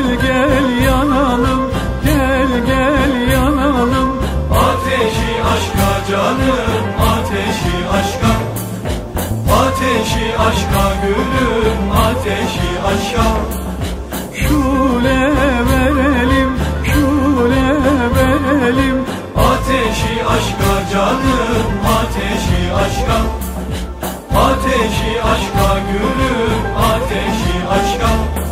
gel yanalım, gel gel yanalım. Ateşi aşka canım, ateşi aşka. Ateşi aşka gülüm, ateşi aşka. Şule verelim, şule verelim. Ateşi aşka canım, ateşi aşka. Ateşi aşka gülüm, ateşi aşka.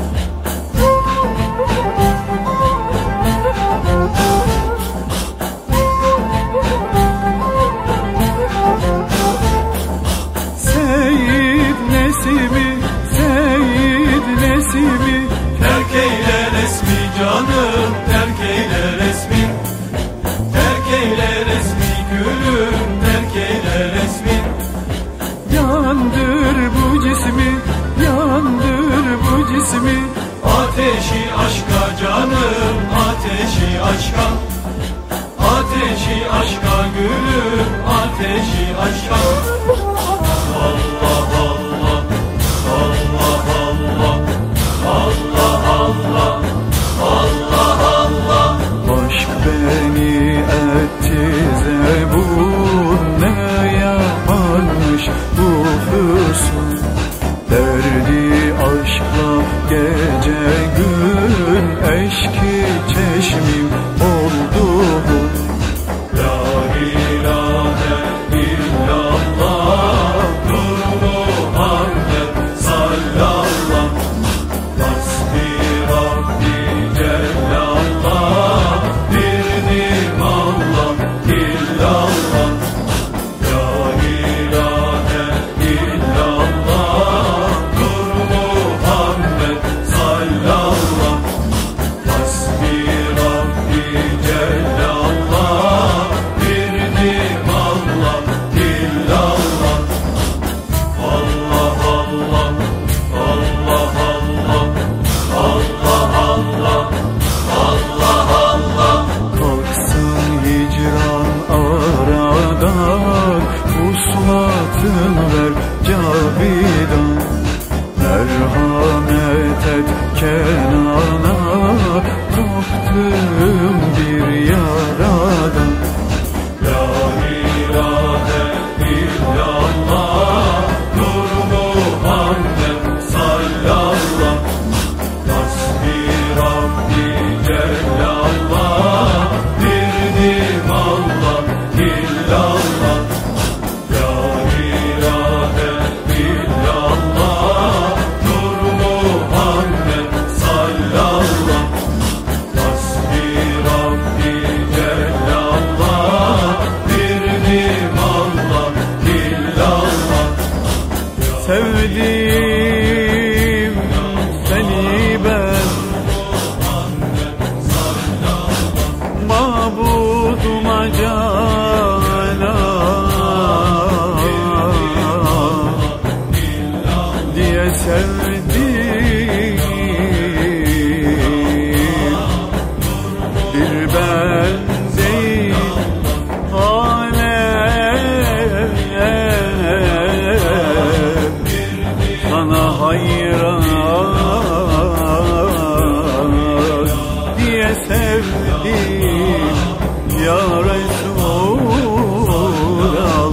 Seyyid Nesimi, Seyyid Nesimi. Terk eyle resmi canım, terk eyle resmi. Terk eyle resmi gülüm, terk eyle resmi. Yandır bu cismi, yandır bu cismi. Ateşi aşka canım, ateşi aşka. Ateşi aşka gülüm, ateşi aşka. Allah Allah, Allah Allah, Allah Allah, Allah Allah. Aşk beni etti zebun, ne yaparmış bu füsun. Derdi aşkla gece gün, eşki çeşmim oldu. La ilahe illallah, Nur Muhammed sallallah. Hasbi Rabbi cellallah, birdim Allah illallah. La ilahe illallah, Nur Muhammed sallallah. Hasbi Rabbi cellallah, birdim Allah illallah. Allah Allah, Allah Allah, Allah Allah, Allah Allah. Kalksın hicran aradan, vuslatın ver cavidan. Merhamet et Kenan'a, bıktım bir yaradan. La ilahe illallah, Nur Muhammed sallallah. Hasbi Rabbi cellallah, birdim Allah illallah. La ilahe illallah, Nur Muhammed sallallah. Hasbi Rabbi cellallah, birdim Allah illallah. Sevdim seni ben, mabuduma canan diye sevdim. Bir ben değil alem sana hayran diye sevdim ya Resulallah.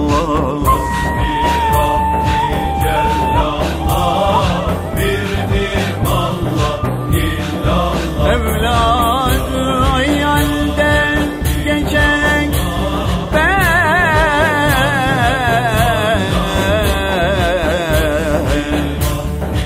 Evladı hayalden geçerek ben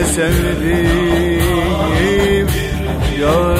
sevdiğim yar